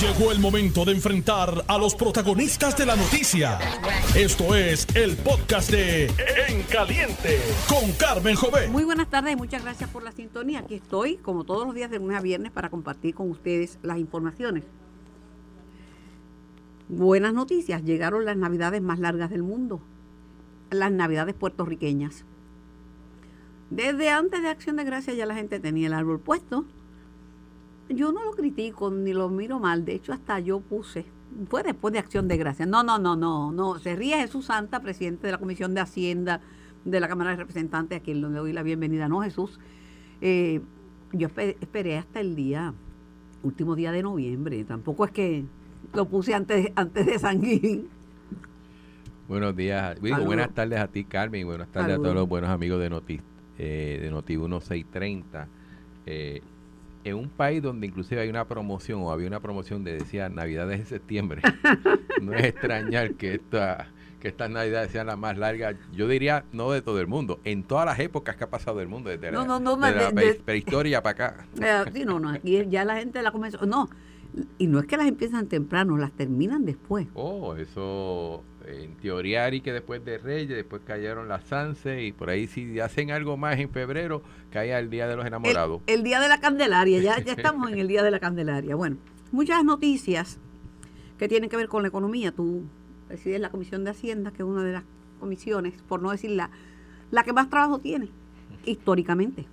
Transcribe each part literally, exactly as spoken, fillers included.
Llegó el momento de enfrentar a los protagonistas de la noticia. Esto es el podcast de En Caliente con Carmen Jovet. Muy buenas tardes y muchas gracias por la sintonía. Aquí estoy, como todos los días de lunes a viernes, para compartir con ustedes las informaciones. Buenas noticias, llegaron las navidades más largas del mundo, las navidades puertorriqueñas. Desde antes de Acción de Gracias ya la gente tenía el árbol puesto. Yo no lo critico ni lo miro mal, de hecho hasta yo puse, fue después de Acción de Gracias. No, no, no, no, no, se ríe Jesús Santa, presidente de la Comisión de Hacienda de la Cámara de Representantes, a quien le doy la bienvenida. No, Jesús, eh, yo esperé, esperé hasta el día, último día de noviembre, tampoco es que lo puse antes, antes de San Gil. Buenos días, digo, buenas tardes a ti, Carmen, y buenas tardes Saludos. a todos los buenos amigos de Noti, eh, de Noti uno seis treinta. Eh, en un país donde inclusive hay una promoción, o había una promoción de decía Navidades en septiembre, no es extrañar que esta, que estas Navidades sean las más largas, yo diría, no de todo el mundo, en todas las épocas que ha pasado el mundo, desde no, la, no, no, desde de, la de, prehistoria para acá. Eh, sí, no, no, aquí ya la gente la comenzó, no, y no es que las empiezan temprano, las terminan después. Oh, eso, en teoría, y que después de Reyes, después cayeron las Sanse, y por ahí si hacen algo más en febrero, cae el Día de los Enamorados. El, el Día de la Candelaria, ya, ya estamos en el Día de la Candelaria. Bueno, muchas noticias que tienen que ver con la economía. Tú presides la Comisión de Hacienda, que es una de las comisiones, por no decir la, la que más trabajo tiene, históricamente.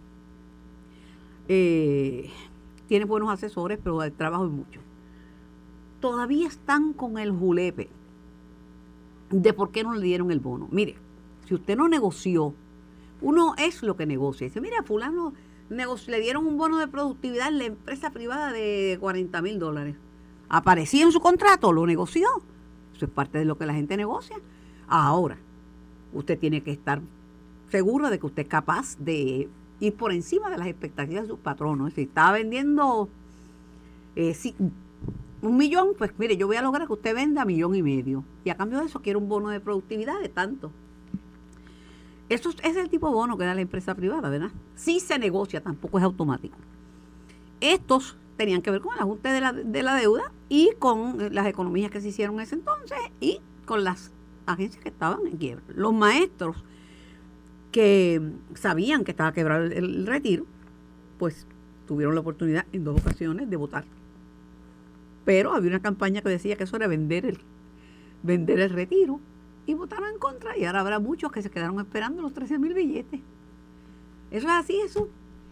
Eh... Tiene buenos asesores, pero el trabajo es mucho. Todavía están con el julepe de por qué no le dieron el bono. Mire, si usted no negoció, uno es lo que negocia. Dice, mira, fulano negocio, le dieron un bono de productividad en la empresa privada de cuarenta mil dólares. Aparecía en su contrato, lo negoció. Eso es parte de lo que la gente negocia. Ahora, usted tiene que estar seguro de que usted es capaz de ir por encima de las expectativas de sus patronos. Si estaba vendiendo eh, si, un millón, pues mire, yo voy a lograr que usted venda millón y medio. Y a cambio de eso quiero un bono de productividad de tanto. Eso es el tipo de bono que da la empresa privada, ¿verdad? Sí se negocia, tampoco es automático. Estos tenían que ver con el ajuste de la, de la deuda y con las economías que se hicieron en ese entonces y con las agencias que estaban en quiebra. Los maestros que sabían que estaba quebrado el, el retiro, pues tuvieron la oportunidad en dos ocasiones de votar. Pero había una campaña que decía que eso era vender el, vender el retiro y votaron en contra, y ahora habrá muchos que se quedaron esperando los trece mil billetes. Eso es así, eso.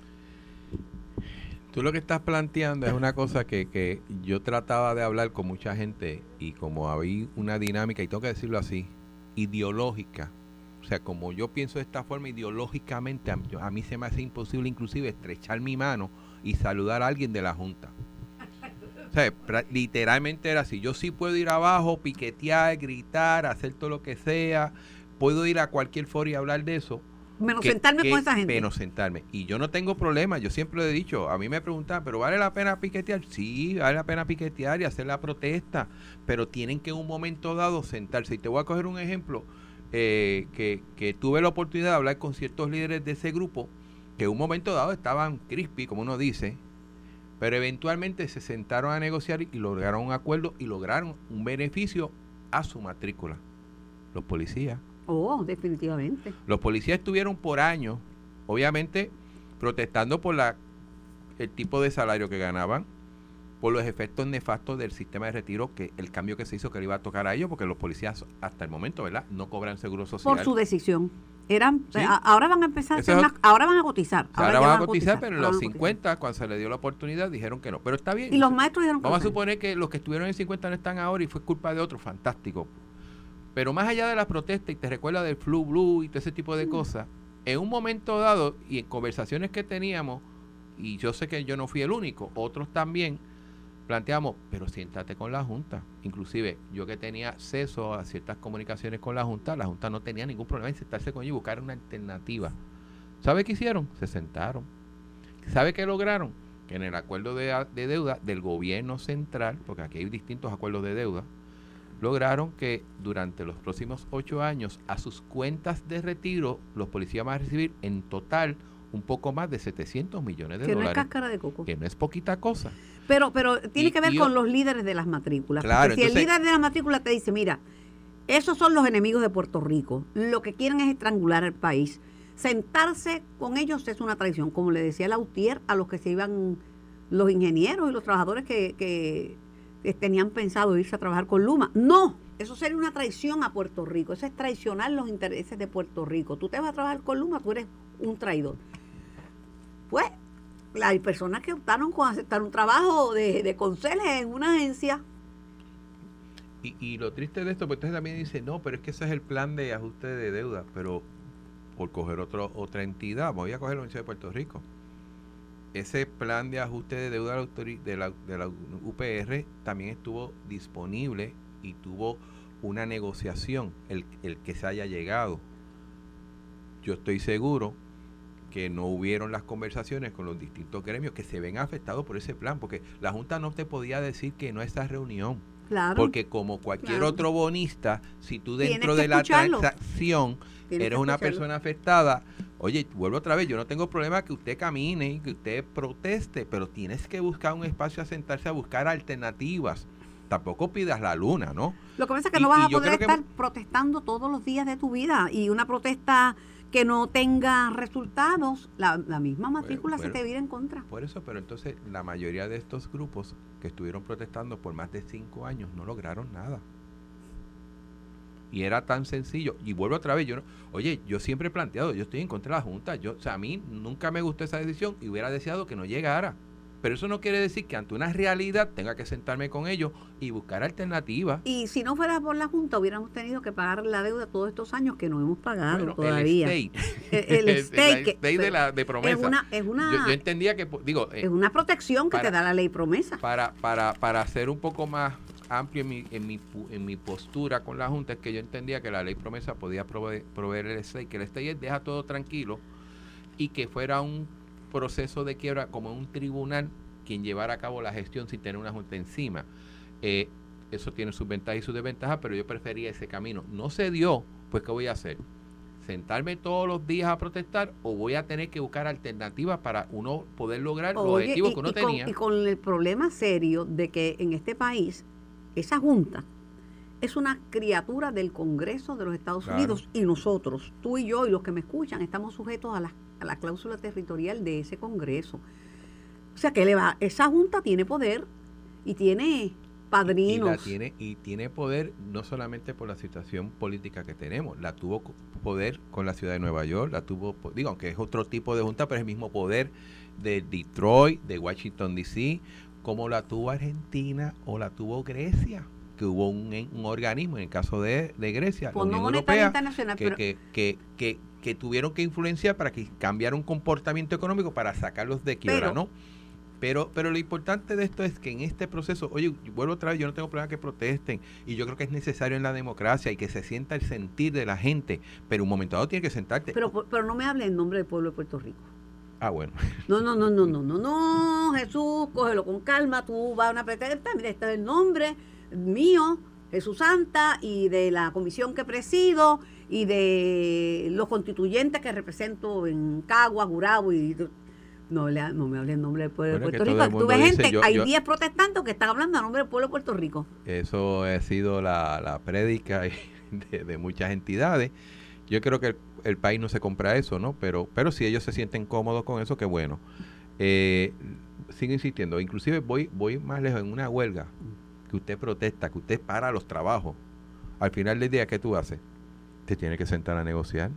Tú lo que estás planteando es una cosa que, que yo trataba de hablar con mucha gente, y como había una dinámica, y tengo que decirlo así, ideológica. O sea, como yo pienso de esta forma ideológicamente, a, yo, a mí se me hace imposible inclusive estrechar mi mano y saludar a alguien de la Junta. O sea, pra, literalmente era así. Yo sí puedo ir abajo, piquetear, gritar, hacer todo lo que sea. Puedo ir a cualquier foro y hablar de eso. Menos que, sentarme que, con esa gente. Menos sentarme. Y yo no tengo problema. Yo siempre lo he dicho. A mí me preguntan, ¿pero vale la pena piquetear? Sí, vale la pena piquetear y hacer la protesta. Pero tienen que en un momento dado sentarse. Y te voy a coger un ejemplo. Eh, que, que tuve la oportunidad de hablar con ciertos líderes de ese grupo que en un momento dado estaban crispy, como uno dice, pero eventualmente se sentaron a negociar y lograron un acuerdo y lograron un beneficio a su matrícula. Los policías. Oh, definitivamente. Los policías estuvieron por años, obviamente, protestando por la el tipo de salario que ganaban, por los efectos nefastos del sistema de retiro, que el cambio que se hizo que le iba a tocar a ellos, porque los policías hasta el momento, ¿verdad?, no cobran seguro social. Por su decisión. Eran, ¿sí? a, ahora van a empezar a hacer más, ahora van a cotizar. Ahora, ahora van, van a cotizar, cotizar pero en los cincuenta, cuando se le dio la oportunidad, dijeron que no. Pero está bien. Y los maestros dijeron Vamos a suponer que los que estuvieron en cincuenta no están ahora y fue culpa de otros, fantástico. Pero más allá de la protesta, y te recuerda del flu blue y todo ese tipo de mm. cosas, en un momento dado, y en conversaciones que teníamos, y yo sé que yo no fui el único, otros también, planteamos, pero siéntate con la Junta. Inclusive, yo que tenía acceso a ciertas comunicaciones con la Junta, la Junta no tenía ningún problema en sentarse con ellos y buscar una alternativa. ¿Sabe qué hicieron? Se sentaron. ¿Sabe qué lograron? Que en el acuerdo de, de deuda del gobierno central, porque aquí hay distintos acuerdos de deuda, lograron que durante los próximos ocho años a sus cuentas de retiro los policías van a recibir en total un poco más de setecientos millones de que dólares. Que no es cáscara de coco. Que no es poquita cosa. Pero, pero tiene Y- que ver y con yo- los líderes de las matrículas. Claro, Porque si entonces- el líder de la matrícula te dice, mira, esos son los enemigos de Puerto Rico, lo que quieren es estrangular al país, sentarse con ellos es una traición, como le decía Lautier a los que se iban, los ingenieros y los trabajadores que, que, que tenían pensado irse a trabajar con Luma. No, eso sería una traición a Puerto Rico, eso es traicionar los intereses de Puerto Rico. Tú te vas a trabajar con Luma, tú eres un traidor. Pues hay personas que optaron con aceptar un trabajo de, de conserje en una agencia. Y, y lo triste de esto, pues entonces también dice, no, pero es que ese es el plan de ajuste de deuda, pero por coger otro, otra entidad, voy a coger la Universidad de Puerto Rico. Ese plan de ajuste de deuda de la, autori- de la, de la U P R también estuvo disponible y tuvo una negociación, el, el que se haya llegado. Yo estoy seguro que no hubieron las conversaciones con los distintos gremios que se ven afectados por ese plan, porque la Junta no te podía decir que no a esa reunión. Claro. Porque como cualquier Claro. otro bonista, si tú Tienes dentro que de la escucharlo. transacción Tienes eres que una escucharlo. persona afectada, oye, vuelvo otra vez, yo no tengo problema que usted camine y que usted proteste, pero tienes que buscar un espacio a sentarse a buscar alternativas. Tampoco pidas la luna, ¿no? Lo que pasa es que Y- no vas y a yo poder creo que- estar protestando todos los días de tu vida, y una protesta que no tenga resultados, la, la misma matrícula bueno. se te vira en contra. Por eso, pero entonces la mayoría de estos grupos que estuvieron protestando por más de cinco años no lograron nada. Y era tan sencillo. Y vuelvo otra vez, yo no, oye, yo siempre he planteado, yo estoy en contra de la Junta. Yo, o sea, a mí nunca me gustó esa decisión y hubiera deseado que no llegara. Pero eso no quiere decir que ante una realidad tenga que sentarme con ellos y buscar alternativas. Y si no fuera por la Junta, hubiéramos tenido que pagar la deuda todos estos años que no hemos pagado Bueno, todavía. El state. El- el state que- state de, la, de promesa. Es una, es una, yo, yo entendía que, digo, eh, es una protección que para- te da la ley promesa. para, para, para ser un poco más amplio en mi, en, mi, pu- en mi postura con la Junta, es que yo entendía que la ley promesa podía proveer, proveer el state, que el state deja todo tranquilo y que fuera un proceso de quiebra como un tribunal quien llevara a cabo la gestión sin tener una Junta encima. Eh, eso tiene sus ventajas y sus desventajas, pero yo prefería ese camino. No se dio, pues ¿qué voy a hacer? ¿Sentarme todos los días a protestar o voy a tener que buscar alternativas para uno poder lograr los Oye, objetivos y- que uno y con- tenía? y con el problema serio de que en este país esa Junta es una criatura del Congreso de los Estados Claro. Unidos, y nosotros, tú y yo y los que me escuchan, estamos sujetos a la, a la cláusula territorial de ese Congreso. O sea que le va, esa Junta tiene poder y tiene Y padrinos. la tiene y tiene poder no solamente por la situación política que tenemos, la tuvo co- poder con la ciudad de Nueva York, la tuvo, po- digo, aunque es otro tipo de junta, pero es el mismo poder de Detroit, de Washington D C, como la tuvo Argentina o la tuvo Grecia, que hubo un, en- un organismo, en el caso de, de Grecia, Fondo la Unión Monetario Europea, Internacional, que, pero- que, que, que, que tuvieron que influenciar para que cambiara un comportamiento económico para sacarlos de quiebra, Pero- ¿no? Pero, pero lo importante de esto es que en este proceso, oye, vuelvo otra vez, yo no tengo problema que protesten, y yo creo que es necesario en la democracia y que se sienta el sentir de la gente, pero un momento dado tiene que sentarte. Pero, pero no me hable en nombre del pueblo de Puerto Rico. Ah, bueno. No, no, no, no, no, no, no, Jesús, cógelo con calma, tú vas a una protesta, mira, este es el nombre mío, Jesús Santa, y de la comisión que presido, y de los constituyentes que represento en Cagua, Gurabo, y no, le, no me hable en nombre del pueblo Bueno, de que Puerto todo el Rico. Tú mundo ves dice, gente, yo- hay yo- diez protestantes que están hablando a nombre del pueblo de Puerto Rico. Eso ha sido la, la prédica de, de muchas entidades. Yo creo que el, el país no se compra eso, ¿no? Pero, pero si ellos se sienten cómodos con eso, qué bueno. Eh, sigo insistiendo, inclusive voy, voy más lejos en una huelga, que usted protesta, que usted para los trabajos. Al final del día, ¿qué tú haces? Te tienes que sentar a negociar.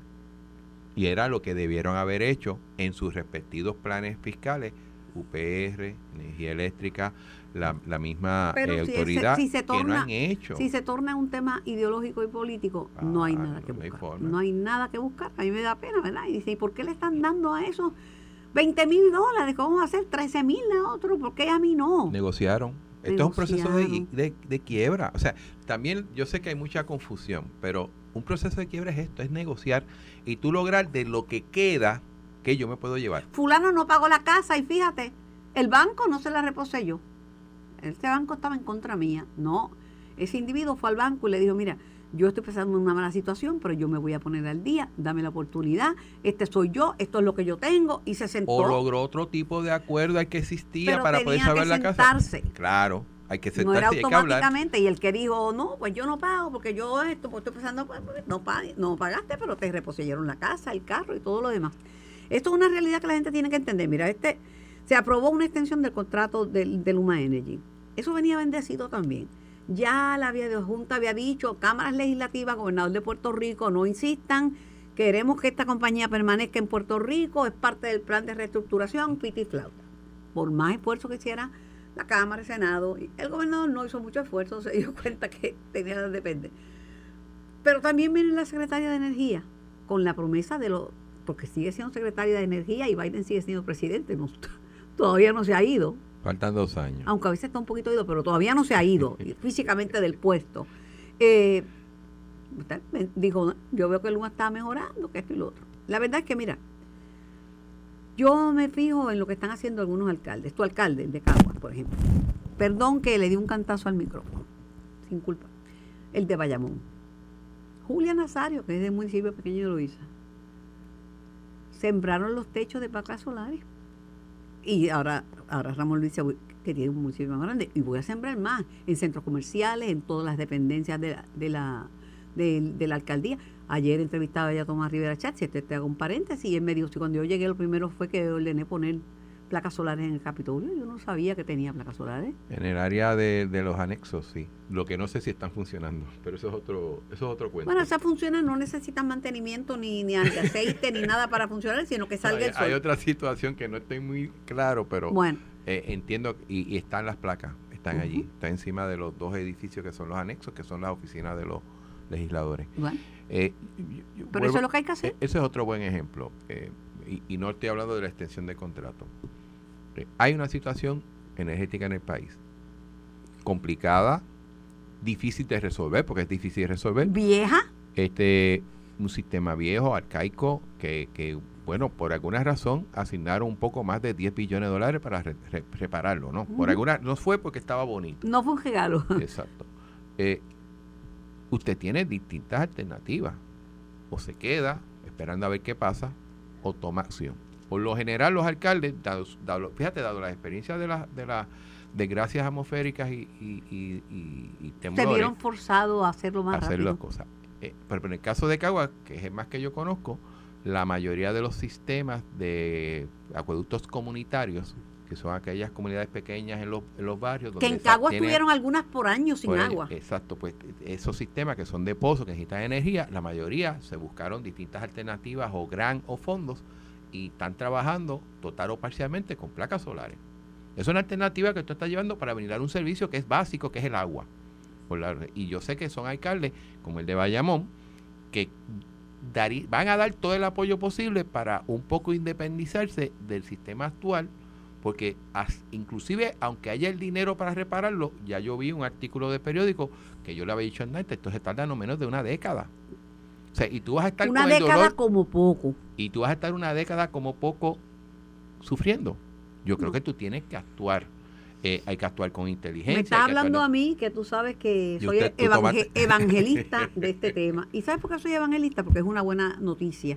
Y era lo que debieron haber hecho en sus respectivos planes fiscales, U P R, Energía Eléctrica, la, la misma Pero eh, si ese- autoridad si se que no torna- han hecho. Si se torna un tema ideológico y político, no hay Ah, nada que no hay buscar. forma. No hay nada que buscar. A mí me da pena, ¿verdad? Y dice, ¿y por qué le están dando a esos veinte mil dólares? ¿Cómo vamos a hacer trece mil a otro? ¿Por qué a mí no? Negociaron. Esto es un proceso de, Negociaron. de, de quiebra. O sea, también yo sé que hay mucha confusión, pero un proceso de quiebra es esto, es negociar y tú lograr de lo que queda que yo me puedo llevar. Fulano no pagó la casa y fíjate, el banco no se la reposé yo. Este banco estaba en contra mía. No, ese individuo fue al banco y le dijo, mira, yo estoy pasando una mala situación, pero yo me voy a poner al día, dame la oportunidad, este soy yo, esto es lo que yo tengo, y se sentó. O logró otro tipo de acuerdo al que existía pero para poder salvar la casa. Sentarse. Claro, hay que sentarse no era y hay que hablar. automáticamente, y el que dijo, no, pues yo no pago, porque yo esto, pues estoy pasando, pues, no, pag- no pagaste, pero te reposeyeron la casa, el carro y todo lo demás. Esto es una realidad que la gente tiene que entender. Mira, este se aprobó una extensión del contrato del, del Luma Energy. Eso venía bendecido también. Ya la, había, la Junta había dicho, cámaras legislativas, gobernador de Puerto Rico, no insistan, queremos que esta compañía permanezca en Puerto Rico, es parte del plan de reestructuración, piti y flauta. Por más esfuerzo que hiciera la Cámara, el Senado, el gobernador no hizo mucho esfuerzo, se dio cuenta que tenía que depender. Pero también viene la secretaria de Energía, con la promesa de lo, porque sigue siendo secretaria de Energía y Biden sigue siendo presidente, no, todavía no se ha ido. Faltan dos años. Aunque a veces está un poquito ido, pero todavía no se ha ido físicamente del puesto. Eh, usted me dijo, yo veo que el Luma está mejorando, que esto y lo otro. La verdad es que, mira, yo me fijo en lo que están haciendo algunos alcaldes. Tu alcalde, el de Caguas, por ejemplo. Perdón que le di un cantazo al micrófono, sin culpa. El de Bayamón. Julia Nazario, que es del municipio pequeño de Loíza. Sembraron los techos de placas solares. Y ahora, ahora Ramón Luis que tiene un municipio más grande, y voy a sembrar más en centros comerciales, en todas las dependencias de la, de la, de, de la alcaldía. Ayer entrevistaba ya a Tomás Rivera Chat, si te, te hago un paréntesis, y él me dijo, si cuando yo llegué lo primero fue que ordené poner placas solares en el Capitolio. Yo no sabía que tenía placas solares. En el área de, de los anexos, sí. Lo que no sé si están funcionando, pero eso es otro, eso es otro cuento. Bueno, esas funciones no necesitan mantenimiento ni, ni aceite ni nada para funcionar, sino que salga hay, el sol. Hay otra situación que no estoy muy claro, pero bueno. eh, entiendo, y, y están las placas, están uh-huh. allí, está encima de los dos edificios que son los anexos, que son las oficinas de los legisladores. Bueno. Eh, yo, pero vuelvo, eso es lo que hay que hacer. Eh, ese es otro buen ejemplo, eh, y, y no estoy hablando de la extensión de contrato. Eh, hay una situación energética en el país complicada, difícil de resolver, porque es difícil de resolver. ¿Vieja? Este, un sistema viejo, arcaico, que, que bueno, por alguna razón asignaron un poco más de diez billones de dólares para re, re, repararlo, ¿no? Uh-huh. Por alguna, no fue porque estaba bonito. No fue un regalo. Exacto. Eh, usted tiene distintas alternativas. O se queda esperando a ver qué pasa, o toma acción. Por lo general, los alcaldes, dado, dado, fíjate, dado las experiencias de las de la desgracias atmosféricas y, y, y, y, y temblores, se vieron forzados a hacerlo más hacer rápido. las cosas. Eh, pero en el caso de Caguas, que es el más que yo conozco, la mayoría de los sistemas de acueductos comunitarios, que son aquellas comunidades pequeñas en los, en los barrios. Que donde en Caguas tiene, tuvieron algunas por años sin por agua. Año, exacto, pues esos sistemas que son de pozo, que necesitan energía, la mayoría se buscaron distintas alternativas o gran o fondos y están trabajando total o parcialmente con placas solares. Es una alternativa que tú estás llevando para brindar un servicio que es básico, que es el agua. Por la, y yo sé que son alcaldes, como el de Bayamón, que darí, van a dar todo el apoyo posible para un poco independizarse del sistema actual, porque as, inclusive, aunque haya el dinero para repararlo, ya yo vi un artículo de periódico que yo le había dicho antes, esto se tarda no menos de una década. O sea, y tú vas a estar una con el década dolor, como poco. Y tú vas a estar una década como poco sufriendo. Yo creo no. que tú tienes que actuar. Eh, hay que actuar con inteligencia. Me estás hablando actuar, a mí, que tú sabes que y soy usted, evangel- evangelista de este tema. ¿Y sabes por qué soy evangelista? Porque es una buena noticia.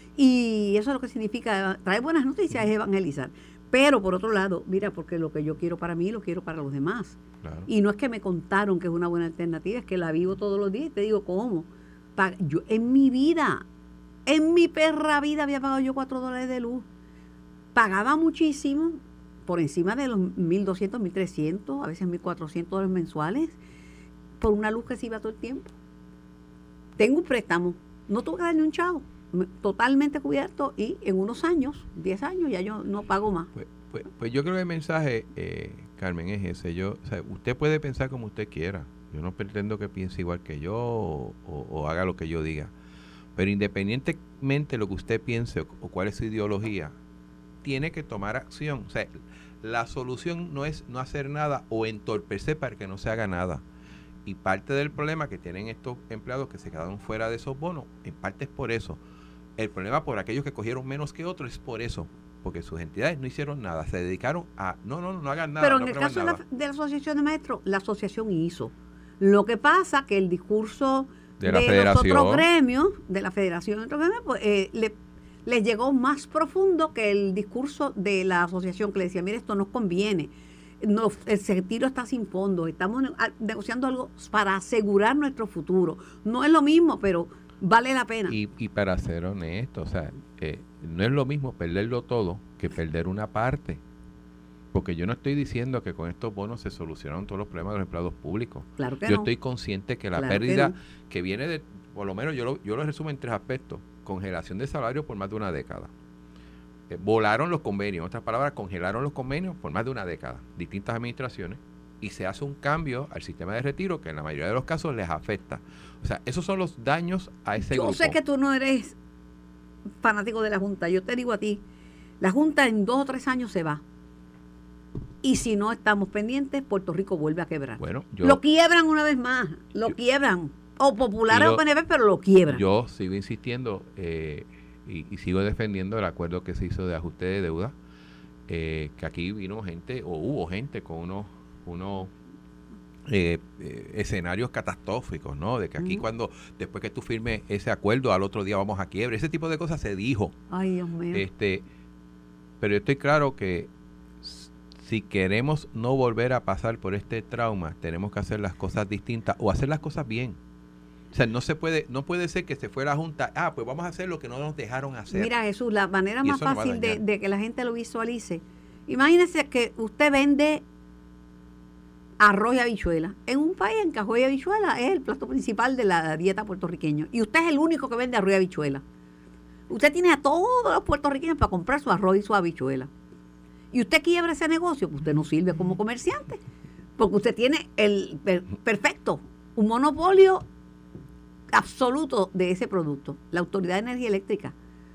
Y eso es lo que significa, traer buenas noticias es evangelizar. Pero por otro lado, mira, porque lo que yo quiero para mí, lo quiero para los demás. Claro. Y no es que me contaron que es una buena alternativa, es que la vivo todos los días y te digo, ¿cómo? Yo en mi vida, en mi perra vida había pagado yo cuatro dólares de luz. Pagaba muchísimo, por encima de los mil doscientos, mil trescientos, a veces mil cuatrocientos dólares mensuales, por una luz que se iba todo el tiempo. Tengo un préstamo, no tuve que darle un chavo, totalmente cubierto, y en unos años, diez años, ya yo no pago más. Pues, pues, pues yo creo que el mensaje, eh, Carmen, es ese. Yo, o sea, usted puede pensar como usted quiera. Yo no pretendo que piense igual que yo o, o, o haga lo que yo diga. Pero independientemente de lo que usted piense o, o cuál es su ideología, tiene que tomar acción. O sea, la solución no es no hacer nada o entorpecer para que no se haga nada. Y parte del problema que tienen estos empleados que se quedaron fuera de esos bonos, en parte es por eso. El problema por aquellos que cogieron menos que otros es por eso. Porque sus entidades no hicieron nada, se dedicaron a, no, no, no hagan nada. Pero no en el caso de la, de la asociación de maestros, la asociación hizo. Lo que pasa que el discurso de, la de federación. los otros gremios, de la federación, otros gremios, pues, eh, le, les llegó más profundo que el discurso de la asociación que le decía, mire, esto nos conviene. No, el retiro está sin fondos, estamos ne- negociando algo para asegurar nuestro futuro. No es lo mismo, pero vale la pena. Y, y para ser honesto, o sea, eh, no es lo mismo perderlo todo que perder una parte. Porque yo no estoy diciendo que con estos bonos se solucionaron todos los problemas de los empleados públicos. Claro que yo no. estoy consciente que la Claro que pérdida no. que, viene de, por lo menos yo lo, yo lo resumo en tres aspectos. Congelación de salario por más de una década. Eh, volaron los convenios, en otras palabras, congelaron los convenios por más de una década, distintas administraciones, y se hace un cambio al sistema de retiro que en la mayoría de los casos les afecta. O sea, esos son los daños a ese Yo grupo. sé que tú no eres fanático de la Junta. Yo te digo a ti, la Junta en dos o tres años se va. Y si no estamos pendientes, Puerto Rico vuelve a quebrar. Bueno, yo, lo quiebran una vez más, lo yo- quiebran. O populares y lo- o P N P, pero lo quiebran. Yo sigo insistiendo eh, y, y sigo defendiendo el acuerdo que se hizo de ajuste de deuda, eh, que aquí vino gente, o hubo gente con unos, unos eh, eh, escenarios catastróficos, ¿no? De que aquí Ujú. cuando, después que tú firmes ese acuerdo, al otro día vamos a quiebre. Ese tipo de cosas se dijo. Ay, Dios mío. Este, pero yo estoy claro que s- si queremos no volver a pasar por este trauma, tenemos que hacer las cosas distintas o hacer las cosas bien. O sea, no se puede, no puede ser que se fue la Junta, ah, pues vamos a hacer lo que no nos dejaron hacer. Mira, Jesús, la manera Y más eso nos va a fácil de, dañar. de que la gente lo visualice. Imagínese que usted vende arroz y habichuela. En un país en que arroz y habichuela es el plato principal de la dieta puertorriqueña. Y usted es el único que vende arroz y habichuela. Usted tiene a todos los puertorriqueños para comprar su arroz y su habichuela. Y usted quiebra ese negocio, pues usted no sirve como comerciante. Porque usted tiene el per- perfecto, un monopolio absoluto de ese producto. La Autoridad de Energía Eléctrica,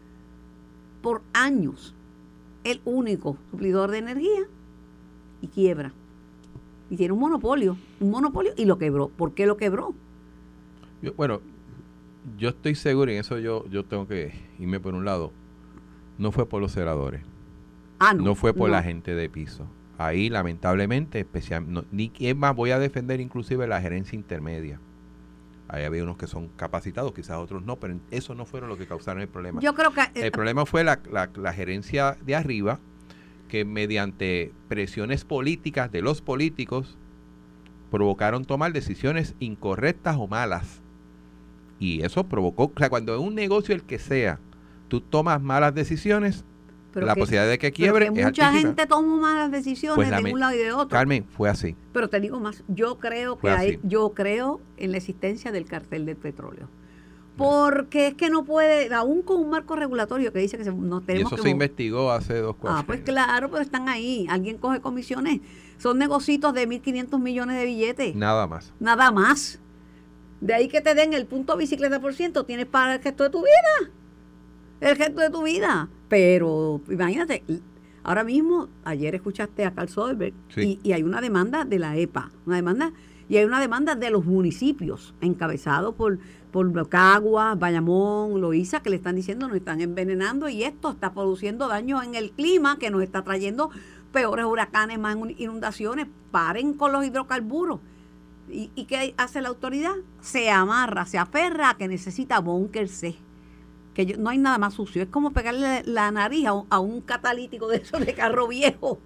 por años, el único suplidor de energía, y quiebra. Y tiene un monopolio, un monopolio y lo quebró. ¿Por qué lo quebró? Yo- bueno, yo estoy seguro, y en eso yo, yo tengo que irme por un lado, no fue por los celadores, Ah, no, no. fue por no. la gente de piso. Ahí, lamentablemente, especial, no, ni es más, voy a defender inclusive la gerencia intermedia. Ahí había unos que son capacitados, quizás otros no, pero eso no fueron los que causaron el problema. Yo creo que eh, El problema fue la, la, la gerencia de arriba, que mediante presiones políticas de los políticos provocaron tomar decisiones incorrectas o malas. Y eso provocó, o sea, cuando en un negocio, el que sea, tú tomas malas decisiones, pero la que- posibilidad de que pero quiebre que es mucha altísima. gente toma malas decisiones Pues de lame- un lado y de otro. Carmen, fue así. Pero te digo más, yo creo que Fue hay, así. yo creo en la existencia del cartel del petróleo. Porque es que no puede, aún con un marco regulatorio que dice que se, nos Y tenemos eso que se mo- investigó hace dos, cuatro Ah, pues años. claro, pero están ahí. Alguien coge comisiones. Son negocios de mil quinientos millones de billetes. Nada más. Nada más. De ahí que te den el punto bicicleta por ciento, tienes para el resto de tu vida. El resto de tu vida. Pero imagínate, ahora mismo, ayer escuchaste a Carl Soderberg Sí. y, y hay una demanda de la E P A, una demanda, y hay una demanda de los municipios, encabezados por, por Caguas, Bayamón, Loíza, que le están diciendo nos están envenenando y esto está produciendo daños en el clima, que nos está trayendo peores huracanes, más inundaciones. Paren con los hidrocarburos. ¿Y, y qué hace la autoridad? Se amarra, se aferra a que necesita búnker C. Que yo- no hay nada más sucio. Es como pegarle la nariz a un, a un catalítico de esos de carro viejo.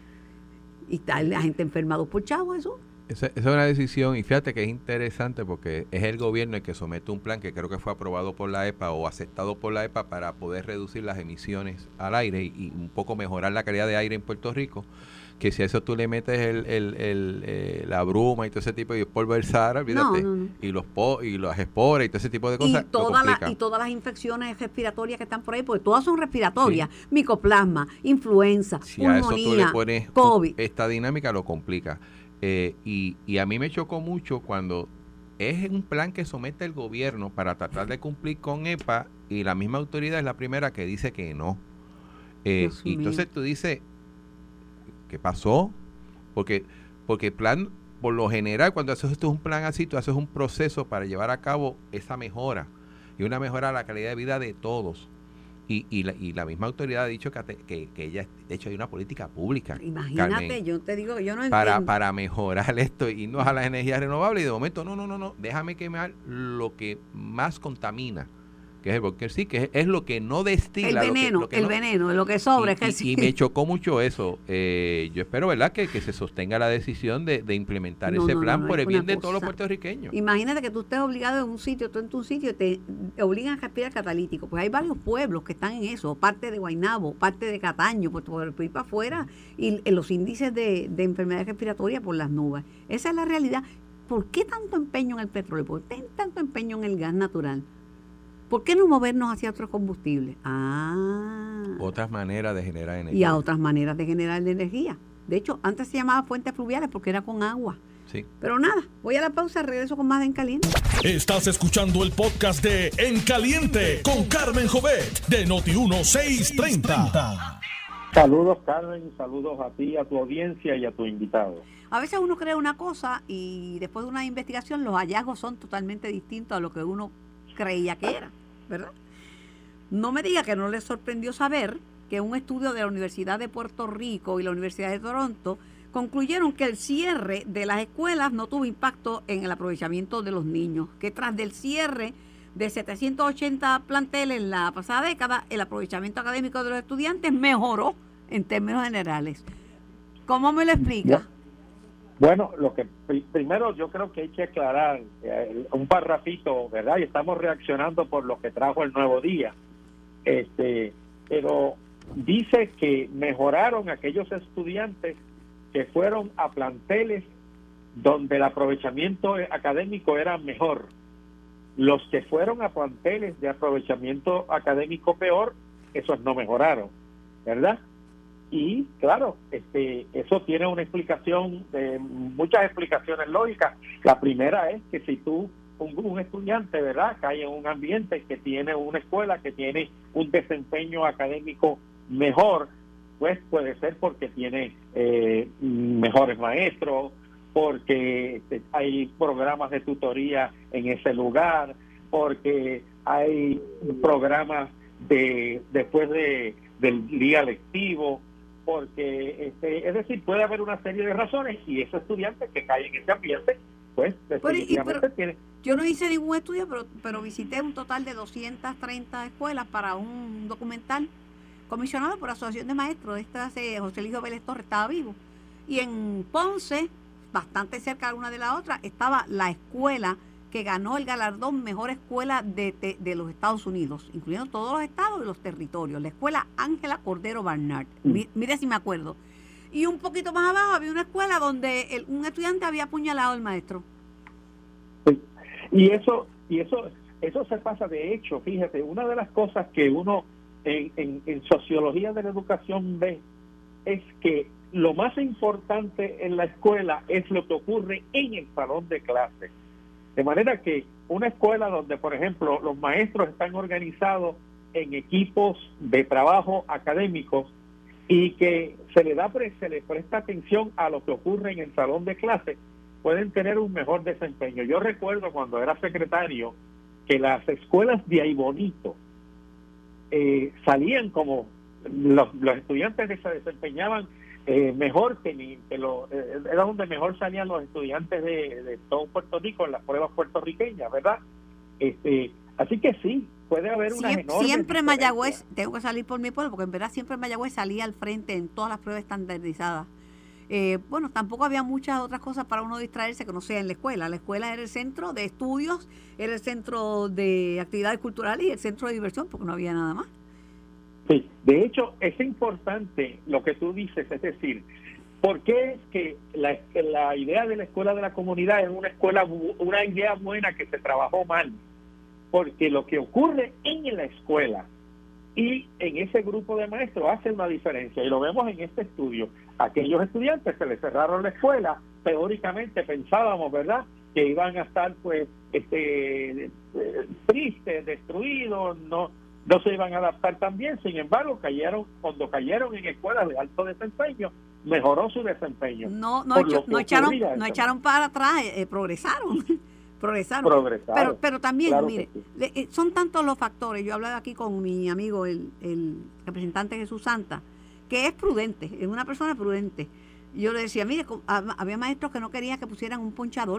Y está la gente enfermada por chavo, eso. Esa, esa es una decisión, y fíjate que es interesante porque es el gobierno el que somete un plan que creo que fue aprobado por la E P A o aceptado por la E P A para poder reducir las emisiones al aire y, y un poco mejorar la calidad de aire en Puerto Rico. Que si a eso tú le metes el, el, el, eh, la bruma y todo ese tipo de polvo del Sahara, olvídate, No, no, no. y los po, y las esporas y todo ese tipo de Y, cosas, lo toda la- complica. y todas las infecciones respiratorias que están por ahí, porque todas son respiratorias. Micoplasma, influenza, Si a eso tú le pulmonía, pones COVID. esta dinámica, lo complica. Eh, y, y a mí me chocó mucho cuando es un plan que somete el gobierno para tratar de cumplir con E P A y la misma autoridad es la primera que dice que no. Eh, Dios y mío. entonces tú dices, ¿qué pasó? Porque, porque el plan, por lo general, cuando haces esto es un plan así, tú haces un proceso para llevar a cabo esa mejora y una mejora a la calidad de vida de todos. Y, y, la, y la misma autoridad ha dicho que, que, que ella, de hecho, hay una política pública. Imagínate, Carmen, yo te digo, yo no para, entiendo. para mejorar esto, irnos a las energías renovables y de momento, no, no, no, no, déjame quemar lo que más contamina, que es el porque sí, que es, es lo que no destila. El veneno, lo que, lo que el no, veneno, lo que sobra. Y, es que y, sí. y me chocó mucho eso. Eh, yo espero, ¿verdad?, que, que se sostenga la decisión de, de implementar No, ese no, plan no, no, por es el bien una de todos los cosa. puertorriqueños. Imagínate que tú estés obligado en un sitio, tú en tu sitio te obligan a respirar catalítico. Pues hay varios pueblos que están en eso, parte de Guaynabo, parte de Cataño, pues por ir para afuera, y en los índices de, de enfermedades respiratorias por las nubes. Esa es la realidad. ¿Por qué tanto empeño en el petróleo? ¿Por qué tanto empeño en el gas natural? ¿Por qué no movernos hacia otros combustibles? Ah. Otras maneras de generar energía. Y a otras maneras de generar de energía. De hecho, antes se llamaba fuentes fluviales porque era con agua. Sí. Pero nada, voy a la pausa, regreso con más de En Caliente. Estás escuchando el podcast de En Caliente con Carmen Jovet de Noti uno seiscientos treinta. Saludos, Carmen, saludos a ti, a tu audiencia y a tu invitado. A veces uno cree una cosa y después de una investigación los hallazgos son totalmente distintos a lo que uno creía que era, ¿verdad? No me diga que no les sorprendió saber que un estudio de la Universidad de Puerto Rico y la Universidad de Toronto concluyeron que el cierre de las escuelas no tuvo impacto en el aprovechamiento de los niños, que tras del cierre de setecientos ochenta planteles en la pasada década, el aprovechamiento académico de los estudiantes mejoró en términos generales. ¿Cómo me lo explica? Bueno, lo que primero yo creo que hay que aclarar eh, un parrafito, ¿verdad? Y estamos reaccionando por lo que trajo el Nuevo Día. Este, pero dice que mejoraron aquellos estudiantes que fueron a planteles donde el aprovechamiento académico era mejor. Los que fueron a planteles de aprovechamiento académico peor, esos no mejoraron, ¿verdad? Y claro, este, eso tiene una explicación, de muchas explicaciones lógicas. La primera es que si tú, un, un estudiante, ¿verdad?, cae en un ambiente que tiene una escuela, que tiene un desempeño académico mejor, pues puede ser porque tiene eh, mejores maestros, porque este, hay programas de tutoría en ese lugar, porque hay programas de después de del día lectivo, porque este, es decir, puede haber una serie de razones y esos estudiantes que caen en ese ambiente, pues definitivamente pero, tienen. Yo no hice ningún estudio, pero, pero visité un total de doscientas treinta escuelas para un documental comisionado por la Asociación de Maestros. Esta hace José Eligio Vélez Torres, estaba vivo. Y en Ponce, bastante cerca de una de la otra, estaba la escuela que ganó el galardón Mejor Escuela de, de, de los Estados Unidos, incluyendo todos los estados y los territorios, la escuela Ángela Cordero Barnard. Mi, mire si me acuerdo. Y un poquito más abajo había una escuela donde el, un estudiante había apuñalado al maestro. Sí. Y eso, y eso, eso se pasa. De hecho, fíjate, una de las cosas que uno en, en, en sociología de la educación ve es que lo más importante en la escuela es lo que ocurre en el salón de clase. De manera que una escuela donde, por ejemplo, los maestros están organizados en equipos de trabajo académicos y que se le da se le presta atención a lo que ocurre en el salón de clase, pueden tener un mejor desempeño. Yo recuerdo cuando era secretario que las escuelas de ahí bonito eh, salían como los, los estudiantes que se desempeñaban Eh, mejor que, ni, que lo, eh, era donde mejor salían los estudiantes de, de todo Puerto Rico en las pruebas puertorriqueñas, ¿verdad? Este, así que sí, puede haber una siempre, siempre Mayagüez, tengo que salir por mi pueblo, porque en verdad siempre Mayagüez salía al frente en todas las pruebas estandarizadas. Eh, bueno, tampoco había muchas otras cosas para uno distraerse que no sea en la escuela. La escuela era el centro de estudios, era el centro de actividades culturales y el centro de diversión, porque no había nada más. Sí, de hecho es importante lo que tú dices, es decir, ¿por qué es que la, la idea de la escuela de la comunidad es una escuela, una idea buena que se trabajó mal? Porque lo que ocurre en la escuela y en ese grupo de maestros hace una diferencia, y lo vemos en este estudio. Aquellos estudiantes se les cerraron la escuela, teóricamente pensábamos, ¿verdad?, que iban a estar pues este tristes, destruidos, no no se iban a adaptar tan bien. Sin embargo, cayeron cuando cayeron en escuelas de alto desempeño, mejoró su desempeño. No no, echo, no echaron no echaron para atrás, eh, progresaron. progresaron. progresaron. Pero, pero también, Claro mire, que sí. le- eh, son tantos los factores. Yo hablaba aquí con mi amigo, el, el representante Jesús Santa, que es prudente, es una persona prudente. Yo le decía, mire, co- hab- había maestros que no querían que pusieran un ponchador.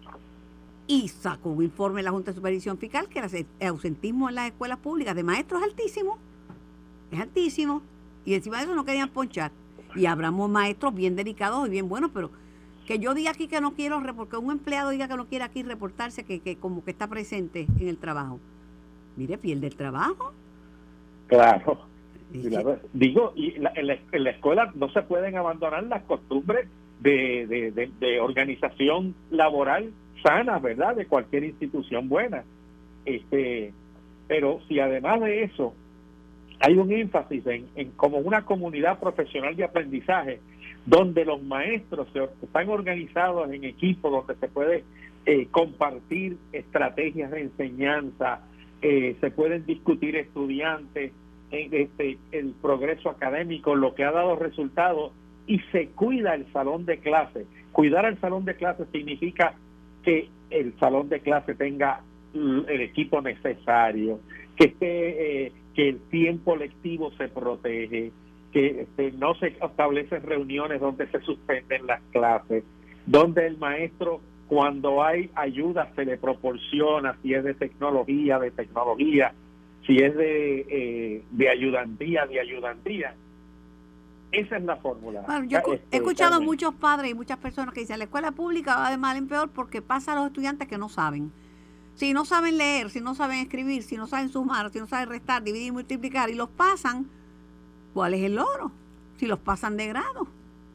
Y sacó un informe de la Junta de Supervisión Fiscal que el ausentismo en las escuelas públicas de maestros es altísimo. Es altísimo. Y encima de eso no querían ponchar. Y hablamos maestros bien dedicados y bien buenos, pero que yo diga aquí que no quiero, porque un empleado diga que no quiere aquí reportarse, que, que como que está presente en el trabajo. Mire, pierde el trabajo. Claro. Y Y la que- ver- digo, y la- en, la, en la escuela no se pueden abandonar las costumbres de, de, de, de organización laboral sana, ¿verdad? De cualquier institución buena. Este, pero si además de eso hay un énfasis en, en como una comunidad profesional de aprendizaje, donde los maestros se, están organizados en equipos, donde se puede eh, compartir estrategias de enseñanza, eh, se pueden discutir estudiantes, en este, el progreso académico, lo que ha dado resultados, y se cuida el salón de clase. Cuidar el salón de clase significa que el salón de clase tenga l- el equipo necesario, que esté, eh, que el tiempo lectivo se protege, que este, no se establecen reuniones donde se suspenden las clases, donde el maestro, cuando hay ayuda, se le proporciona, si es de tecnología, de tecnología, si es de, eh, de ayudantía, de ayudantía. Esa es la fórmula. Bueno, yo escu- Este, he escuchado Carmen. muchos padres y muchas personas que dicen la escuela pública va de mal en peor porque pasa a los estudiantes que no saben. Si no saben leer, si no saben escribir, si no saben sumar, si no saben restar, dividir y multiplicar y los pasan, ¿cuál es el logro? Si los pasan de grado.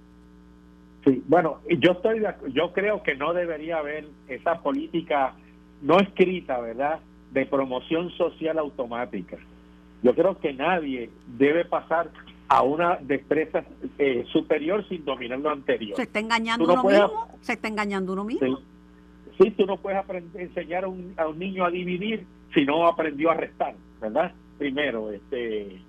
Sí, bueno, yo estoy de ac- yo creo que no debería haber esa política no escrita, ¿verdad?, de promoción social automática. Yo creo que nadie debe pasar a una destreza eh, superior sin dominar lo anterior. Se está engañando Tú no uno puedes- mismo, se está engañando uno mismo. Sí, sí, tú no puedes aprender, enseñar a un, a un niño a dividir si no aprendió a restar, ¿verdad? Primero, este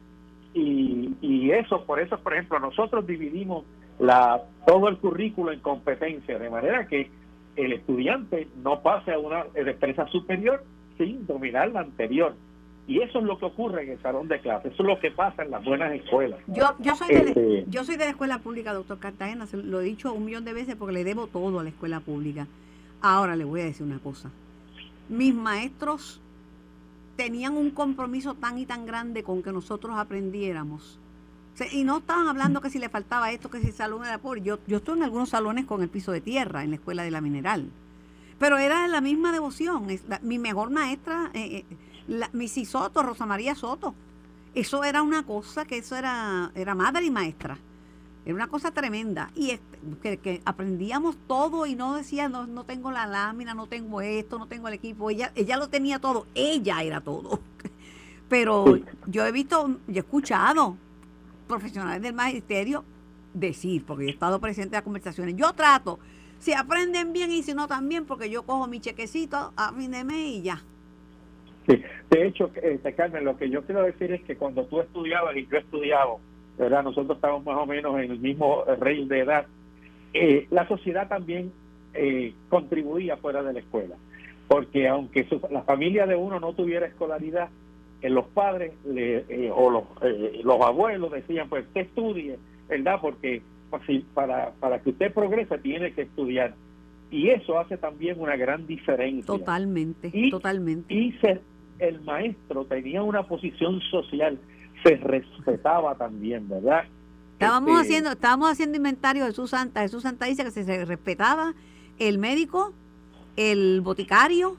y, y eso, por eso, por ejemplo, nosotros dividimos la todo el currículo en competencias, de manera que el estudiante no pase a una destreza superior sin dominar la anterior. Y eso es lo que ocurre en el salón de clase, eso es lo que pasa en las buenas escuelas. Yo, yo soy de, Este- yo soy de la escuela pública, doctor Cartagena, se lo he dicho un millón de veces porque le debo todo a la escuela pública. Ahora le voy a decir una cosa. Mis maestros tenían un compromiso tan y tan grande con que nosotros aprendiéramos. O sea, y no estaban hablando que si le faltaba esto, que si el salón era pobre. Yo, yo estuve en algunos salones con el piso de tierra en la escuela de la Mineral. Pero era la misma devoción. Es la- mi mejor maestra, eh, eh, la, Missis Soto, Rosa María Soto. Eso era una cosa que eso era, era madre y maestra. Era una cosa tremenda. Y es, que, que aprendíamos todo y no decía, no, no tengo la lámina, no tengo esto, no tengo el equipo. Ella, ella lo tenía todo. Ella era todo. Pero Sí. yo he visto, yo he escuchado profesionales del magisterio decir, porque yo he estado presente en las conversaciones, yo trato, si aprenden bien y si no también, porque yo cojo mi chequecito a fin de mes y ya. Sí. De hecho, este, Carmen, lo que yo quiero decir es que cuando tú estudiabas y yo estudiaba, ¿verdad? Nosotros estábamos más o menos en el mismo range de edad. Eh, la sociedad también eh, contribuía fuera de la escuela, porque aunque su- la familia de uno no tuviera escolaridad, eh, los padres le, eh, o los, eh, los abuelos decían, pues usted estudie, ¿verdad? Porque pues, si- para, para que usted progrese tiene que estudiar. Y eso hace también una gran diferencia. Totalmente, Y- totalmente. Y se, el maestro tenía una posición social, se respetaba también, ¿verdad? Estábamos Este, haciendo, estábamos haciendo inventario de Jesús Santa. Jesús Santa dice que se, se respetaba el médico, el boticario,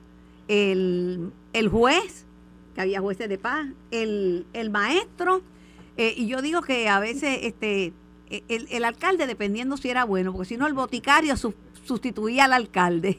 el, el juez, que había jueces de paz, el, el maestro, eh, y yo digo que a veces este el, el alcalde, dependiendo si era bueno, porque si no el boticario su- sustituía al alcalde.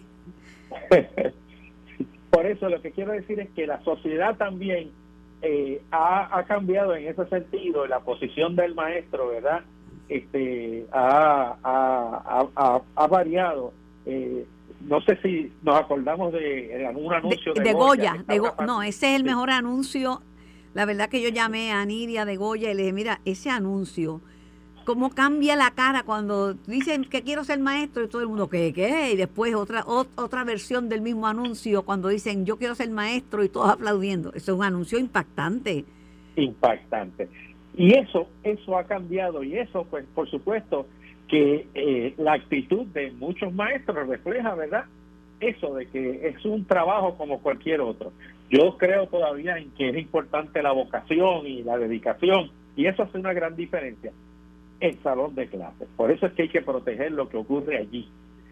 Por eso lo que quiero decir es que la sociedad también eh, ha, ha cambiado en ese sentido, la posición del maestro, ¿verdad? Este ha, ha, ha, ha variado. Eh, no sé si nos acordamos de un anuncio de, de, de Goya. Goya, de Go- Estaba- no, ese es el Sí. mejor anuncio. La verdad que yo llamé a Nidia de Goya y le dije, mira, ese anuncio cómo cambia la cara cuando dicen que quiero ser maestro y todo el mundo, ¿qué, qué? Y después otra ot- otra versión del mismo anuncio cuando dicen yo quiero ser maestro y todos aplaudiendo. Eso es un anuncio impactante. Impactante. Y eso, eso ha cambiado y eso, pues, por supuesto, que eh, la actitud de muchos maestros refleja, ¿verdad? Eso de que es un trabajo como cualquier otro. Yo creo todavía en que es importante la vocación y la dedicación, y eso hace una gran diferencia. El salón de clases. Por eso es que hay que proteger lo que ocurre allí.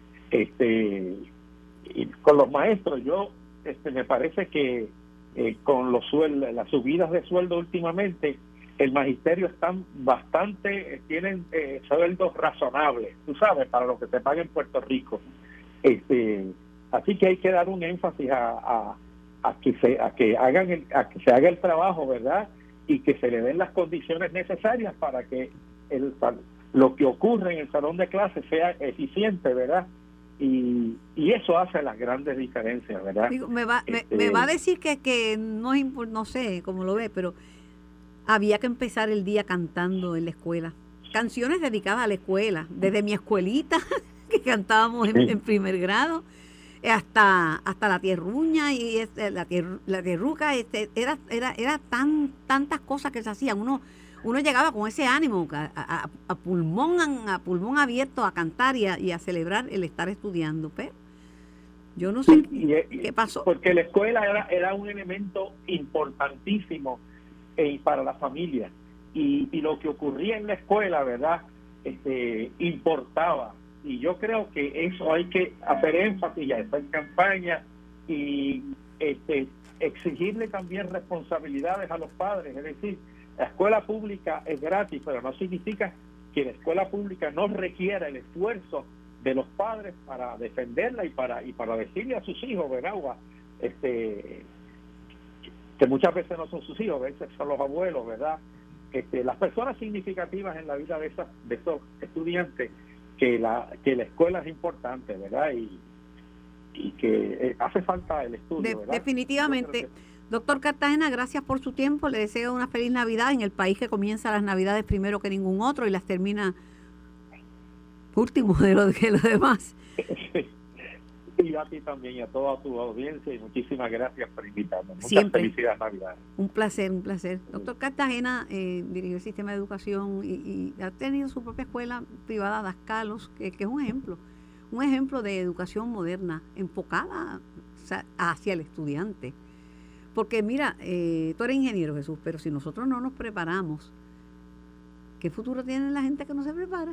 Este, y con los maestros, yo este, me parece que eh, con los sueldos, las subidas de sueldo últimamente, el magisterio están bastante, eh, tienen eh, sueldos razonables, tú sabes, para lo que se paga en Puerto Rico. Este, así que hay que dar un énfasis a, a, a que se a que hagan el, a que se haga el trabajo, ¿verdad? Y que se le den las condiciones necesarias para que el lo que ocurre en el salón de clases sea eficiente, ¿verdad? Y, y eso hace las grandes diferencias, ¿verdad? Digo, me va este, me, me va a decir que que no es impor- no sé cómo lo ve, pero había que empezar el día cantando en la escuela. Canciones dedicadas a la escuela, desde mi escuelita, que cantábamos en, sí. en primer grado, hasta hasta la tierruña y este, la, tier, la tierruca, este, era era era tan tantas cosas que se hacían. Uno uno llegaba con ese ánimo a, a, a pulmón a pulmón abierto a cantar y a, y a celebrar el estar estudiando, pero yo no sé sí, qué, y, qué pasó. Porque la escuela era, era un elemento importantísimo eh, para la familia y, y lo que ocurría en la escuela, ¿verdad? Este, importaba, y yo creo que eso hay que hacer énfasis y hacer campaña y este, exigirle también responsabilidades a los padres. Es decir, la escuela pública es gratis, pero no significa que la escuela pública no requiera el esfuerzo de los padres para defenderla y para y para decirle a sus hijos, ¿verdad? Este, que muchas veces no son sus hijos, a veces son los abuelos, ¿verdad? Este, las personas significativas en la vida de esas de esos estudiantes, que la que la escuela es importante, ¿verdad? Y, y que eh, hace falta el estudio, De, ¿verdad? definitivamente. Doctor Cartagena, gracias por su tiempo. Le deseo una feliz Navidad en el país que comienza las Navidades primero que ningún otro y las termina último de lo que los demás. Y a ti también y a toda tu audiencia, y muchísimas gracias por invitarme. Muchas Siempre. felicidades Navidad. Un placer, un placer. Doctor Cartagena eh, dirigió el sistema de educación y, y ha tenido su propia escuela privada, Dascalos, que, que es un ejemplo, un ejemplo de educación moderna, enfocada o sea, hacia el estudiante. Porque mira, eh, tú eres ingeniero, Jesús, pero si nosotros no nos preparamos, ¿qué futuro tiene la gente que no se prepara?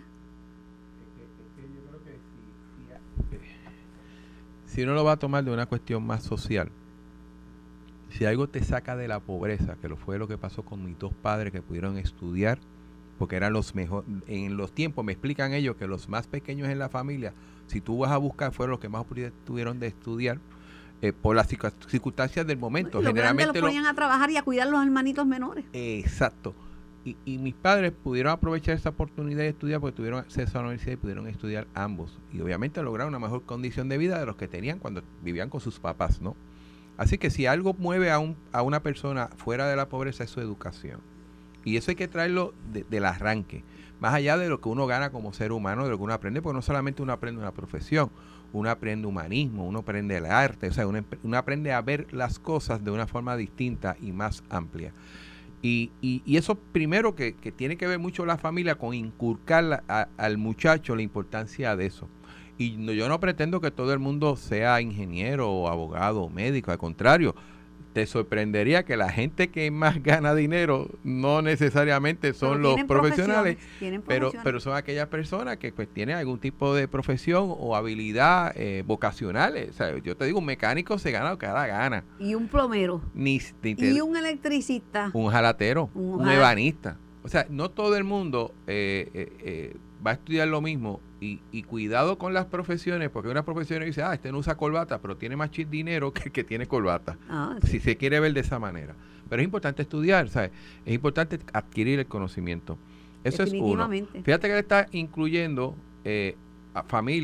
Si uno lo va a tomar de una cuestión más social, si algo te saca de la pobreza, que lo fue lo que pasó con mis dos padres que pudieron estudiar, porque eran los mejores, en los tiempos me explican ellos que los más pequeños en la familia, si tú vas a buscar, fueron los que más tuvieron de estudiar, eh, por las circunstancias del momento. Y los Generalmente grandes los ponían lo, a trabajar y a cuidar los hermanitos menores. Exacto. Y, y mis padres pudieron aprovechar esa oportunidad de estudiar porque tuvieron acceso a la universidad y pudieron estudiar ambos. Y obviamente lograron una mejor condición de vida de los que tenían cuando vivían con sus papás, ¿no? Así que si algo mueve a, un, a una persona fuera de la pobreza es su educación. Y eso hay que traerlo de, del arranque. Más allá de lo que uno gana como ser humano, de lo que uno aprende, porque no solamente uno aprende una profesión, uno aprende humanismo, uno aprende el arte, o sea, uno, uno aprende a ver las cosas de una forma distinta y más amplia. Y, y, y eso primero que, que tiene que ver mucho la familia con inculcar la, a, al muchacho la importancia de eso. Y no, yo no pretendo que todo el mundo sea ingeniero o abogado o médico, al contrario, te sorprendería que la gente que más gana dinero no necesariamente son los profesionales, pero pero son aquellas personas que pues tienen algún tipo de profesión o habilidad eh, vocacionales. O sea, yo te digo, un mecánico se gana lo que da gana. Y un plomero. Ni, ni te, y un electricista. Un jalatero, un, un ebanista. O sea, no todo el mundo eh, eh, eh, va a estudiar lo mismo. Y, y cuidado con las profesiones, porque una profesión dice, ah, este no usa corbata, pero tiene más dinero que el que tiene corbata. Ah, sí. Si se quiere ver de esa manera. Pero es importante estudiar, ¿sabes? Es importante adquirir el conocimiento. Eso es uno. Fíjate que le está incluyendo eh, a familia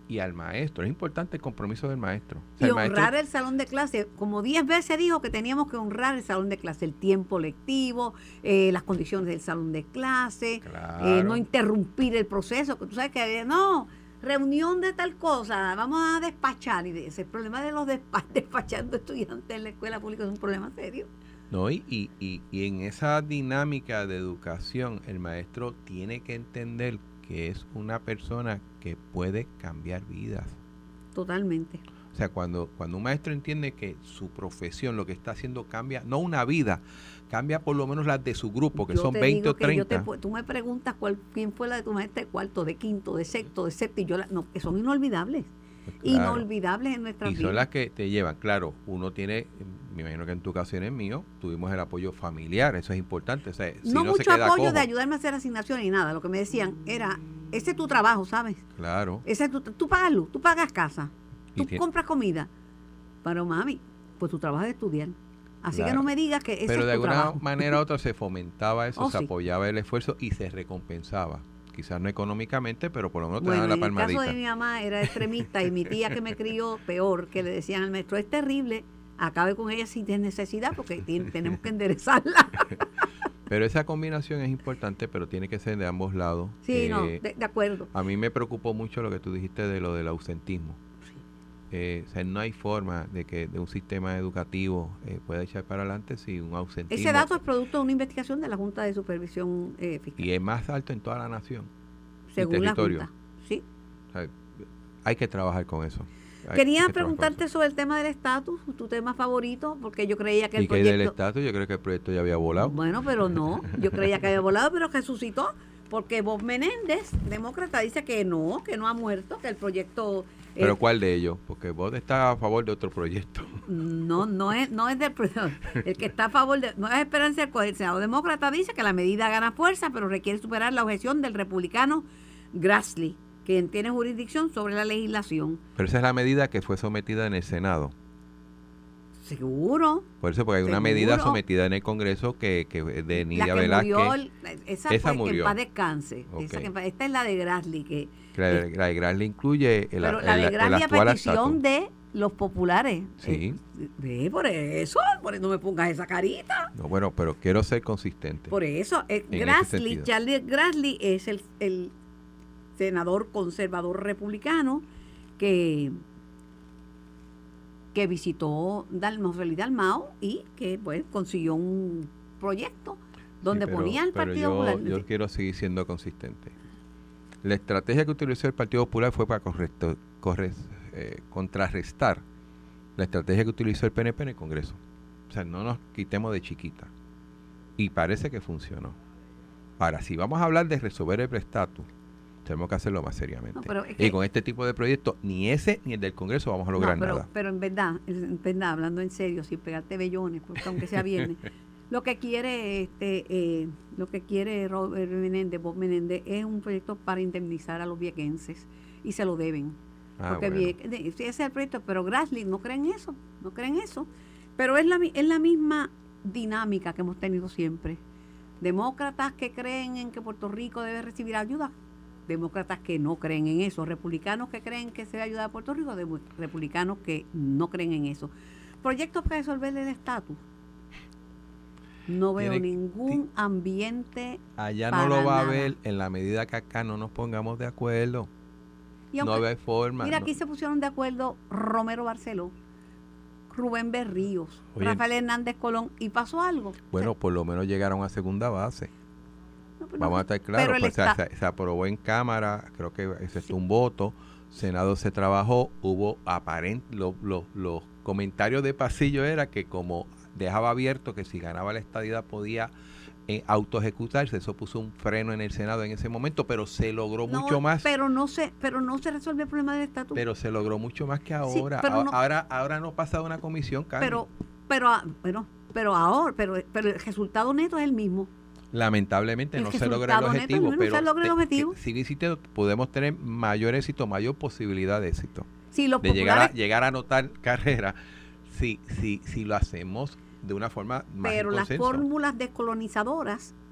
y al maestro. Es importante el compromiso del maestro. O sea, y el honrar maestro, el salón de clase. Como diez veces dijo que teníamos que honrar el salón de clase, el tiempo lectivo, eh, las condiciones del salón de clase, Claro. eh, no interrumpir el proceso. Que tú sabes que no, reunión de tal cosa, vamos a despachar. Y ese problema de los despa despachando estudiantes en la escuela pública es un problema serio. No, y, y, y, y en esa dinámica de educación, el maestro tiene que entender que es una persona que puede cambiar vidas. Totalmente. O sea, cuando, cuando un maestro entiende que su profesión, lo que está haciendo, cambia, no una vida, cambia por lo menos las de su grupo, que Yo son te veinte digo o que yo treinta. te, tú me preguntas cuál, quién fue la de tu maestra de cuarto, de quinto, de sexto, de séptimo, y yo la, no, que son inolvidables. Pues claro. Inolvidables en nuestras Y vidas. son las que te llevan. Claro, uno tiene, me imagino que en tu caso y en el mío, tuvimos el apoyo familiar, eso es importante. O sea, si no no se mucho queda apoyo cojo, de ayudarme a hacer asignaciones ni nada. Lo que me decían era, ese es tu trabajo, ¿sabes? Claro. Ese es tu, tú pagas luz, tú pagas casa, Y tú tiene- compras comida. Pero mami, pues tu trabajo es estudiar. Así Claro. que no me digas que ese Pero es de tu alguna trabajo. manera u otra se fomentaba eso, Oh, se sí. apoyaba el esfuerzo y se recompensaba. Quizás no económicamente, pero por lo menos te Bueno, daban la en el caso palmadita. de mi mamá era extremista y mi tía que me crió peor, que le decían al maestro, es terrible, acabe con ella sin necesidad porque tiene- tenemos que enderezarla. Pero esa combinación es importante, pero tiene que ser de ambos lados. Sí, no, Eh, de, de acuerdo. A mí me preocupó mucho lo que tú dijiste de lo del ausentismo. Eh, o sea, no hay forma de que de un sistema educativo eh, pueda echar para adelante si un ausentismo. Ese dato es producto de una investigación de la Junta de Supervisión eh, Fiscal, Y es más alto en toda la nación. según la territorio. Junta. Sí. O sea, hay que trabajar con eso. Hay Quería que trabajar con preguntarte eso. sobre el tema del estatus, tu tema favorito, porque yo creía que el ¿Y qué hay del proyecto... estatus? Yo creo que el proyecto ya había volado. Bueno, pero no, yo creía que había volado, pero resucitó, porque Bob Menéndez, demócrata, dice que no, que no ha muerto, que el proyecto... eh, ¿Pero cuál de ellos? Porque vos estás a favor de otro proyecto. No, no es, no es del proyecto. El que está a favor de... No es Esperanza del el Senado demócrata dice que la medida gana fuerza, pero requiere superar la objeción del republicano Grassley, quien tiene jurisdicción sobre la legislación. Pero esa es la medida que fue sometida en el Senado. Seguro. Por eso, porque hay una Seguro. medida sometida en el Congreso que, que de Nidia La que Velázquez. murió, el- esa, Esa fue que murió. en paz descanse. Ok. Esa que en paz- esta es la de Grassley, que que la, la de Grassley incluye el, pero el- la de el Grassley a actual petición estatus. de los populares. Sí. Eh, ve, por eso, por eso no me pongas esa carita. No, bueno, pero quiero ser consistente. Por eso, eh, En ese Grassley, sentido. Charlie Grassley es el, el senador conservador republicano que que visitó Dalmau, Feliz Dalmau y que pues consiguió un proyecto donde Sí, pero- ponía al pero Partido yo, Popular. yo quiero seguir siendo consistente. La estrategia que utilizó el Partido Popular fue para correcto, corre- eh, contrarrestar la estrategia que utilizó el P N P en el Congreso. O sea, no nos quitemos de chiquita. Y parece que funcionó. Ahora, si vamos a hablar de resolver el estatus, tenemos que hacerlo más seriamente. No, pero es y que- con este tipo de proyectos, ni ese ni el del Congreso vamos a lograr No, pero, nada. pero en verdad, en verdad, hablando en serio, sin pegarte bellones, porque aunque sea viernes, lo que quiere este eh, lo que quiere Robert Menéndez, Bob Menéndez, es un proyecto para indemnizar a los viequenses y se lo deben. Ah, porque bueno. Vieques- de- sí, ese es el proyecto, pero Grassley no cree en eso, no cree en eso. Pero es la, mi- es la misma dinámica que hemos tenido siempre. Demócratas que creen en que Puerto Rico debe recibir ayuda, demócratas que no creen en eso, republicanos que creen que se debe ayudar a Puerto Rico, demo- republicanos que no creen en eso. Proyectos para resolver el estatus. No veo Tiene- ningún ambiente. Allá para no lo va a nada. ver en la medida que acá no nos pongamos de acuerdo. Y No aunque- hay forma. Mira, no. aquí se pusieron de acuerdo Romero Barceló, Rubén Berríos, Oye. Rafael Hernández Colón, y pasó algo. Bueno, por lo menos llegaron a segunda base. No, pero Vamos no- a estar pero claros. el Pues, se, esta- se- se aprobó en Cámara, creo que ese es un voto. Senado se trabajó, hubo aparente, lo- lo- los comentarios de pasillo era que como dejaba abierto que si ganaba la estadidad podía eh, autoejecutarse, eso puso un freno en el Senado en ese momento, pero se logró no, mucho más. Pero no se, pero no se resuelve el problema del estatus. Pero se logró mucho más que ahora. pero A- no- ahora, ahora no pasa de una comisión, Carmen. pero, pero, ah, bueno, pero ahora, pero, pero el resultado neto es el mismo. Lamentablemente El no se logra el resultado neto es objetivo, no pero se logra el te- objetivo. que- si visite, podemos tener mayor éxito, mayor posibilidad de éxito. Si los De llegar a, populares- llegar a anotar carrera si, si, si lo hacemos de una forma más pero en las consenso. fórmulas descolonizadoras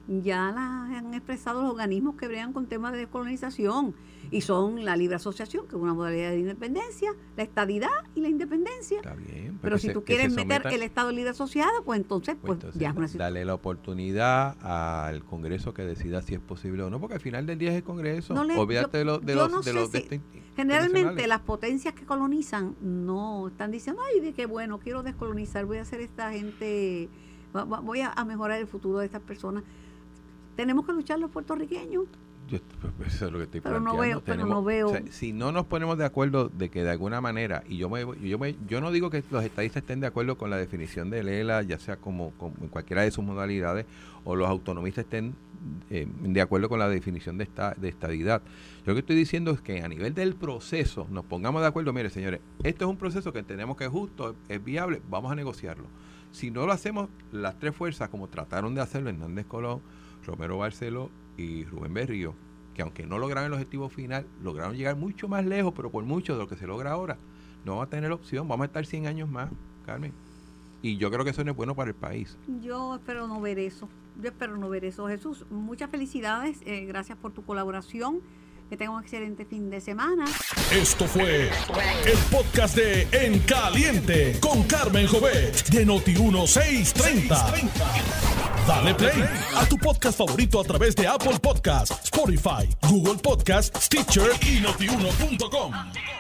ya las han expresado los organismos que bregan con temas de descolonización y son la libre asociación, que es una modalidad de independencia, la estadidad y la independencia. Está bien. Pero si se, tú quieres meter sometan, el Estado libre asociado, pues entonces, pues, pues entonces, ya es una situación. dale la oportunidad al Congreso que decida si es posible o no, porque al final del día es el Congreso. No le, Olvídate yo, de los de yo los, no de sé los si, de estos generalmente las potencias que colonizan no están diciendo, ay, de qué bueno, quiero descolonizar, voy a hacer esta gente, voy a, a mejorar el futuro de estas personas. Tenemos que luchar los puertorriqueños. Yo, pues, eso es lo que estoy pero planteando. no veo, Tenemos, pero no veo. O sea, si no nos ponemos de acuerdo de que de alguna manera, y yo me, yo me, yo no digo que los estadistas estén de acuerdo con la definición de Lela, ya sea como, como en cualquiera de sus modalidades, o los autonomistas estén eh, de acuerdo con la definición de esta, de estadidad. Yo lo que estoy diciendo es que a nivel del proceso nos pongamos de acuerdo. Mire, señores, esto es un proceso que entendemos que es justo, es viable, vamos a negociarlo. Si no lo hacemos, las tres fuerzas, como trataron de hacerlo Hernández Colón, Romero Barceló y Rubén Berrío, que aunque no lograron el objetivo final, lograron llegar mucho más lejos, pero por mucho de lo que se logra ahora, no vamos a tener opción, vamos a estar cien años más, Carmen. Y yo creo que eso no es bueno para el país. Yo espero no ver eso, yo espero no ver eso. Jesús, muchas felicidades, eh, gracias por tu colaboración, que tenga un excelente fin de semana. Esto fue el podcast de En Caliente con Carmen Jovet de Noti uno seiscientos treinta. Dale play a tu podcast favorito a través de Apple Podcasts, Spotify, Google Podcasts, Stitcher y notiuno punto com.